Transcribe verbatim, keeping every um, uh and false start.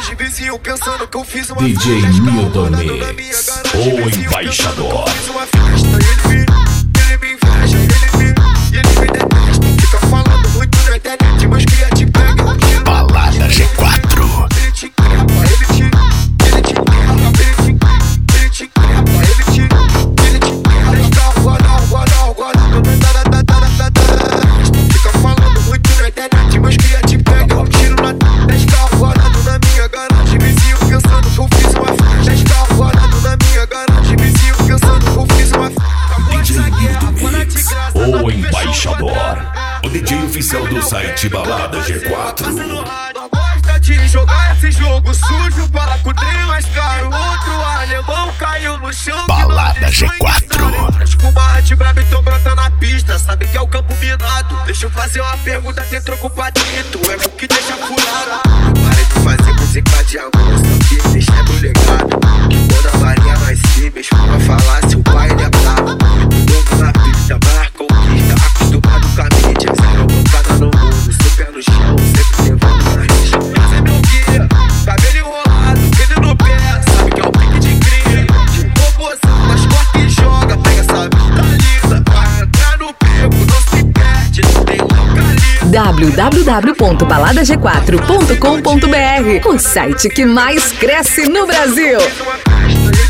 garagem, vizinho pensando que eu fiz uma D J Milton Mix, o embaixador. Fiz uma festa, ele me, ele me inveja, ele me, ele me detesta. Fica falando muito na internet, mas cria te pega. Balada G quatro. Ele te crepa, ele te, ele te crepa, ele te, ele te crepa, ele te, ele te crepa. Descarro, guarda, guarda, guarda. Fica falando muito na internet, mas cria te pega. Eu tiro na descarro, guardado na minha garagem, vizinho pensando que eu fiz uma festa. Descarro, guardado na minha garagem, vizinho pensando que eu fiz uma festa. D J Milton Mix, o embaixador. O D J oficial do site Balada G quatro. Gosta de jogar esse jogo sujo, fala com o trem mais caro. Outro alemão caiu no chão. Balada G quatro. Com barra de brabo, então brota na pista. Sabe que é o campo minado. Deixa eu fazer uma pergunta, tem troco pra dentro. É o que deixa furado. Para de fazer música de amor, só que deixa meu legado. Que quando a varinha vai se mexe pra falar se o pai ele é brabo. Novo na pista, vai conquista. Acostumado com a mídia, zero bancada no mundo. Super no chão, sempre levando na rixa. Mas é meu guia, cabelo enrolado, ele no pé. Sabe que é o pique de cria. De robôzão, nas costas e joga. Pega essa vida linda, vai entrar no beco. Não se perde, não tem localiza. w w w ponto balada g quatro ponto com ponto b r, o site que mais cresce no Brasil. Fiz uma festa,